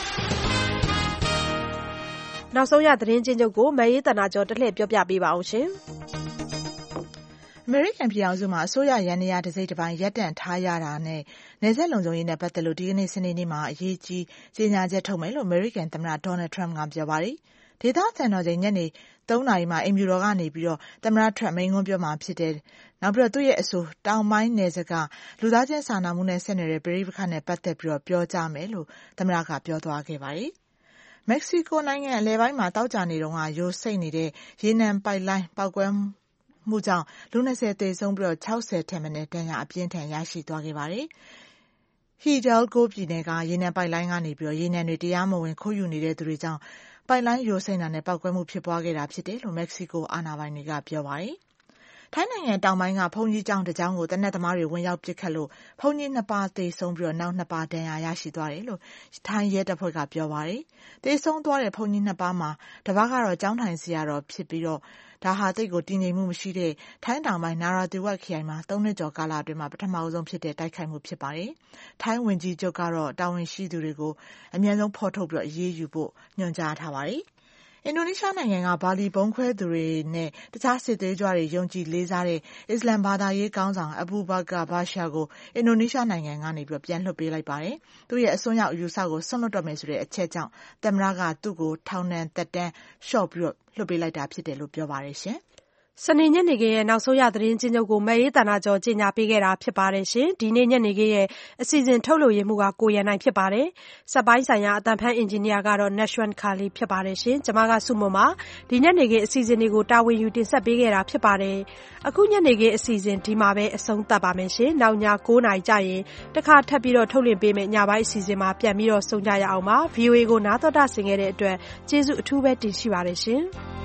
S2: နောက်ဆုံးရသတင်းချင်းချုပ်ကိုမအေးတနာကျော်တလှည့်ပြောပြပေးပါအောင်ရှင်
S3: အမေရိကန်ပြည်ထောင်စုမှာအစိုးရယန္တရားတစ်စိတ်တစ်ပိုင်းရပ်တန့်ထားရတာနဲ့နယ်စပ်လုံခြုံရေးနဲ့ပတ်သက်လို့ဒီကနေ့စနေနေ့မှာအရေးကြီးကြေညာချက်ထုတ်မယ်လို့အမေရိကန်သမ္မတဒေါ်နယ်ထရမ့်ကပြောပါတယ်။ဒေသစံတော်ချိန်ညနေ3 နာရီမှာအိမ်ဖြူတော်ကနေပြီးတော့သမ္မတထရမ့်မိန့်ခွန်းပြောမှာဖြစ်တယ်။နောက်ပြီးတော့သူ့ရဲ့အဆိုတောင်ပိုင်းနယ်စပ်ကလူသားချင်းစာနာမှုနဲ့ဆက်နွယ်တဲ့ပြည်ပခါနဲ့ပတ်သက်ပြီးတော့ပြောကြားမယ်လို့သမ္မတကပြောသွားခဲ့ပါတယ်။မက္ကဆီကိုနိုင်ငံအလယ်ပိုင်းမှာတောက်ကြနေတော့ယိုစိမ့်နေတဲ့ရေနံပိုက်လိုင်းပောက်ကွဲမှုကြောင့်လူ20သေဆုံးပြီးတော့60ထက်မနည်းဒဏ်ရာအပြင်းထန်ရရှိသွားခဲ့ပါတယ်။ Hidalgo ပြည်နယ်ကရေနံပိုက်လိုင်းကနေပြီးတော့ရေနံတွေတရားမဝင်ခိုးယူနေတဲ့သူတွေကြောင့်ပိုက်လိုင်းယိုစိမ့်တာနဲ့ပောက်ကွဲမှုဖြစ်ပွားခဲ့တာဖြစ်တယ်လို့မက္ကဆီကိုအာဏာပိုင်တွေကပြောပါတယ်။ထိုင်းနိုင်ငံတောင်ပိုင်းကဘုန်းကြီးကျောင်းတစ်ကျောင်းကိုတနက်သမားတွေဝင်ရောက်ပစ်ခတ်လို့ဘုန်းကြီး2ပါးသေဆုံးပြီးတော့နောက်2ပါးဒဏ်ရာရရှိသွားတယ်လို့ထိုင်းရဲတပ်ဖွဲ့ကပြောပါတယ်။သေဆုံးသွားတဲ့ဘုန်းကြီး2ပါးမှာတစ်ပါးကတော့ကျောင်းထိုင်ဆရာတော်ဖြစ်ပြီးတော့ဒါဟာသိကိုတည်ငြိမ်မှုမရှိတဲ့ထိုင်းတောင်ပိုင်းနာရာသီဝတ်ခရိုင်မှာ3နှစ်ကျော်ကာလအတွင်းမှာပထမဆုံးဖြစ်တဲ့တိုက်ခိုက်မှုဖြစ်ပါတယ်။ထိုင်းဝန်ကြီးချုပ်ကတော့တာဝန်ရှိသူတွေကိုအမြန်ဆုံးဖော်ထုတ်ပြီးအရေးယူဖို့ညွှန်ကြားထားပါတယ်။အင်ဒိုနီးရှားနိုင်ငံကဘာလီဘုံခွဲသူတွေနဲ့တခြားစစ်သွေးကြွတွေယုံကြည်လေးစားတဲ့အစ္စလမ်ဘာသာရေးခေါင်းဆောင်အဘူဘကာဘာရှာကိုအင်ဒိုနီးရှားနိုင်ငံကနေပြီးပြန်လွှတ်ပေးလိုက်ပါတယ်။သူ့ရဲ့အစွန်းရောက်အယူဆကိုဆွန့်လွတ်တော့မယ်ဆိုတဲ့အချက်ကြောင့်သမ္မတကသူ့ကိုထောင်ဒဏ်သက်တမ်းလျှော့ပြီးတော့လွှတ်ပေးလိုက်တာဖြစ်တယ်လို့ပြောပါတယ်ရှင်။
S2: စနေညနေခင်းရဲ့နောက်ဆုံးရသတင်းချင်းချုပ်ကိုမအေးတနာကျော်ကြီးညာပေးခဲ့တာဖြစ်ပါတယ်ရှင်ဒီနေ့ညနေခင်းရဲ့အစီအစဉ်ထုတ်လို့ရမှုကကိုရန်နိုင်ဖြစ်ပါတယ်စက်ပိုင်းဆိုင်ရာအတန်ဖန်အင်ဂျင်နီယာကတော့ Nashwan Kali ဖြစ်ပါတယ်ရှင်ကျွန်မကစုမွန်ပါဒီညနေခင်းအစီအစဉ်တွေကိုတာဝန်ယူတင်ဆက်ပေးခဲ့တာဖြစ်ပါတယ်အခုညနေခင်းအစီအစဉ်ဒီမှာပဲအဆုံးသတ်ပါမယ်ရှင်နောက်ည9:00 နာရီကျရင်တခါထပ်ပြီးတော့ထုတ်လွှင့်ပေးမယ်ညပိုင်းအစီအစဉ်မှာပြန်ပြီးတော့ဆုံကြရအောင်ပါ VOA ကိုနားတော်တာဆင်ခဲ့တဲ့အတွက်ကျေးဇူးအထူးပဲတင်ရှိပါတယ်ရှင်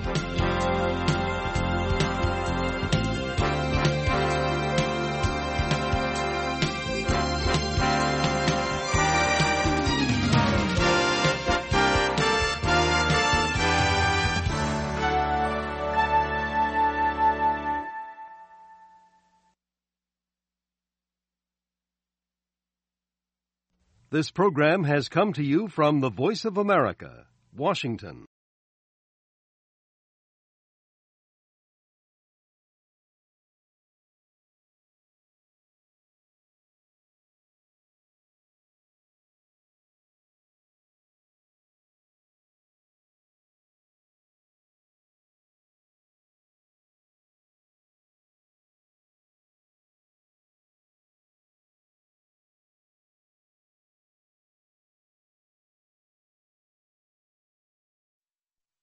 S14: This program has come to you from the Voice of America, Washington.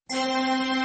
S2: ။